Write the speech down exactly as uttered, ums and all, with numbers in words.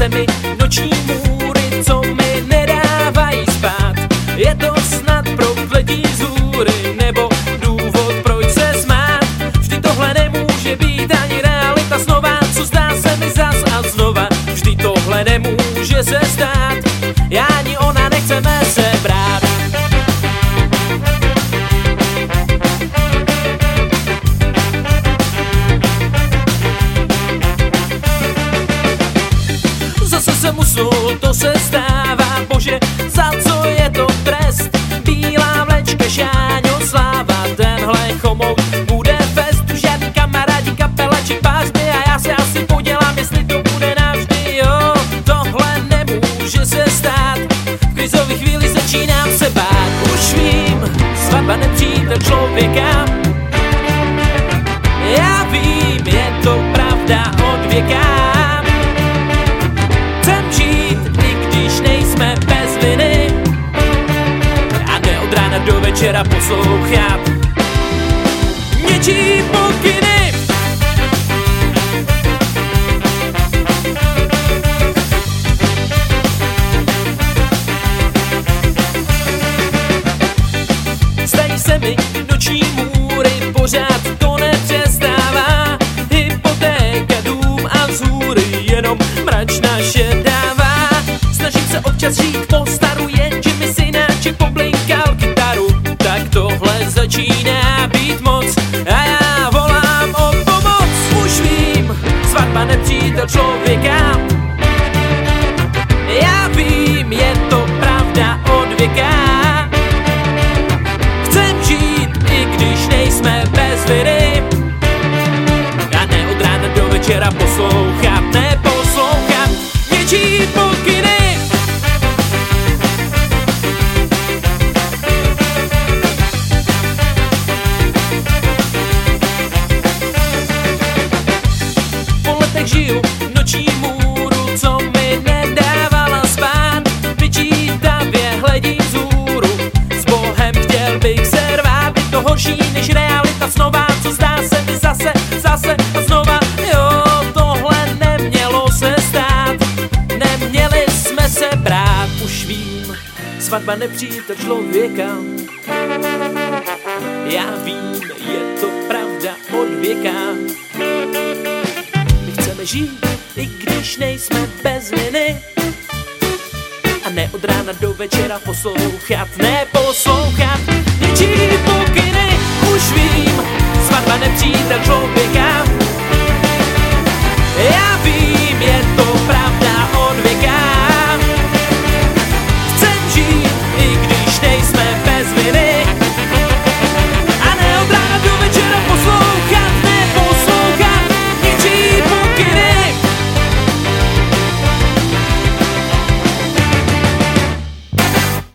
se mi noční můry, co mi nedávají spát. Je to snad prokletí zůry, nebo důvod, proč se smát. Vždy tohle nemůže být ani realita znova, co zdá se mi zas a znova. Vždy tohle nemůže se stát, já ani ona nechceme se brát. Zase jsem usnul, to se stává, bože, za co je to trest? Bílá vlečka, Šáňo, sláva, tenhle chomout bude fest. Žádný kamarádi, kapela či pářby a já se asi podělám, jestli to bude navždy, jo. Tohle nemůže se stát, v krizové chvíli začínám se bát. Už vím, svatba nepřítel člověka, já vím, je to pravda od věka. Chcem žít, i když nejsme bez viny, a ne od rána do večera poslouchat něčí pokyny. Zdají se mi noční můry, pořád to nepřestává. Hypotéka, dům a vzhůry, jenom mračna šedává. Snažím se občas žít po staru, jenže mi synáček poblinkal kytaru. Tak tohle začíná být moc a já volám o pomoc. Už vím, svatba nepřítel člověka, já vím, je to pravda od věka. Chcem žít, i když nejsme bez viny, a ne od rána do večera poslouchat, neposlouchat něčí pokyny. Po letech žiju noční můru, co mi nedávala spát. Vyčítavě hledím vzhůru, s Bohem chtěl bych se rvát. Je to horší než realita znova, co zdá se mi zase, zase a znova. Jo, tohle nemělo se stát, neměli jsme se brát. Už vím, svatba nepřítel člověka, já vím, je to pravda od věka. My chceme žít, i když nejsme bez viny, a ne od rána do večera poslouchat, neposlouchat něčí pokyny. Už vím, svatba nepřítel člověka,